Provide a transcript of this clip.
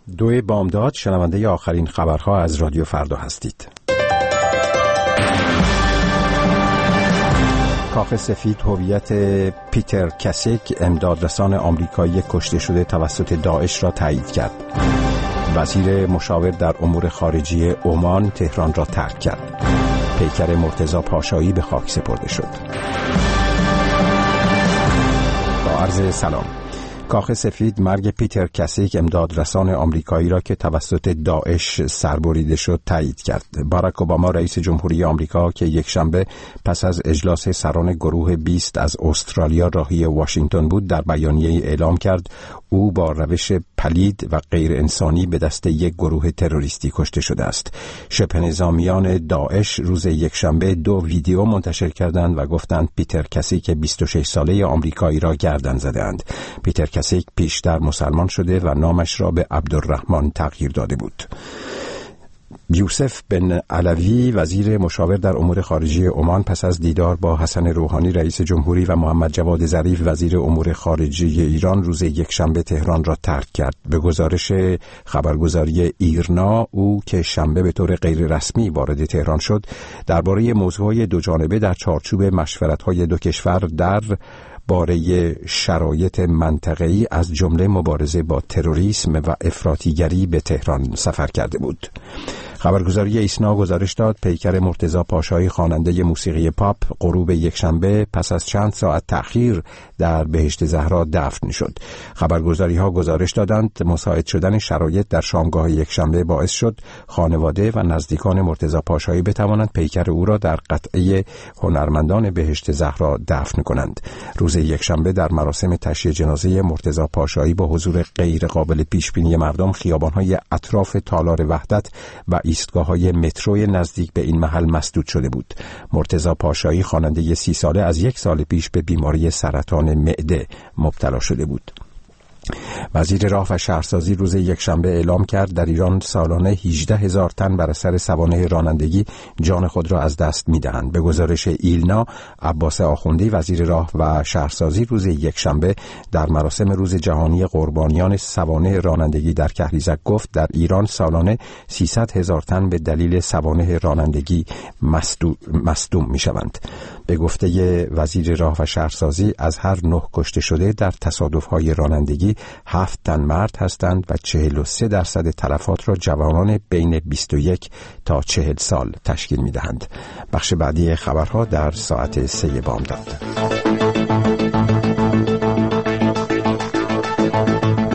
2 بامداد شنونده آخرین خبرها از رادیو فردا هستید. کاخ سفید هویت پیتر کاسیک امدادرسان آمریکایی کشته شده توسط داعش را تایید کرد. وزیر مشاور در امور خارجی عمان تهران را ترک کرد. پیکر مرتضی پاشایی به خاک سپرده شد. با عرض سلام. کاخ سفید مرگ پیتر کاسیک امدادرسان آمریکایی را که توسط داعش سربریده شد تایید کرد. باراک اوباما رئیس جمهوری آمریکا که یکشنبه پس از اجلاس سران گروه 20 از استرالیا راهی واشنگتن بود در بیانیه‌ای اعلام کرد او با روش پلید و غیر انسانی به دست یک گروه تروریستی کشته شده است. شبه نظامیان داعش روز یکشنبه 2 ویدیو منتشر کردند و گفتند پیتر کاسیک 26 ساله آمریکایی را گردن زدند. پیتر کاسیک پیشتر مسلمان شده و نامش را به عبدالرحمن تغییر داده بود. یوسف بن علوی وزیر مشاور در امور خارجی عمان پس از دیدار با حسن روحانی رئیس جمهوری و محمد جواد ظریف وزیر امور خارجه ایران روز یکشنبه تهران را ترک کرد. به گزارش خبرگزاری ایرنا او که شنبه به طور غیر رسمی وارد تهران شد درباره موضوعات دو جانبه در چارچوب مشورت‌های دو کشور در باره شرایط منطقه‌ای از جمله مبارزه با تروریسم و افراطیگری به تهران سفر کرده بود. خبرگزاری ایسنا گزارش داد پیکر مرتضی پاشایی خواننده موسیقی پاپ غروب یکشنبه پس از چند ساعت تأخیر در بهشت زهرا دفن شد. خبرگزاری‌ها گزارش دادند مساعد شدن شرایط در شامگاه یکشنبه باعث شد خانواده و نزدیکان مرتضی پاشایی بتوانند پیکر او را در قطعه هنرمندان بهشت زهرا دفن کنند. روز یکشنبه در مراسم تشییع جنازه مرتضی پاشایی با حضور غیر قابل پیش بینی مردم خیابان‌های اطراف تالار وحدت و ایستگاه‌های مترو نزدیک به این محل مسدود شده بود. مرتضی پاشایی خواننده 30 ساله از 1 سال پیش به بیماری سرطان معده مبتلا شده بود. وزیر راه و شهرسازی روز یکشنبه اعلام کرد در ایران سالانه 18,000 تن بر اثر سوانح رانندگی جان خود را از دست می‌دهند. به گزارش ایلنا، عباس آخوندی وزیر راه و شهرسازی روز یکشنبه در مراسم روز جهانی قربانیان سوانح رانندگی در کهریزک گفت در ایران سالانه 300,000 تن به دلیل سوانح رانندگی مصدوم می‌شوند. به گفته وزیر راه و شهرسازی از هر 9 کشته شده در تصادف‌های رانندگی 7 تن مرد هستند و 43% تلفات را جوانان بین 21 تا 40 سال تشکیل می‌دهند. بخش بعدی خبرها در ساعت 3 بامداد.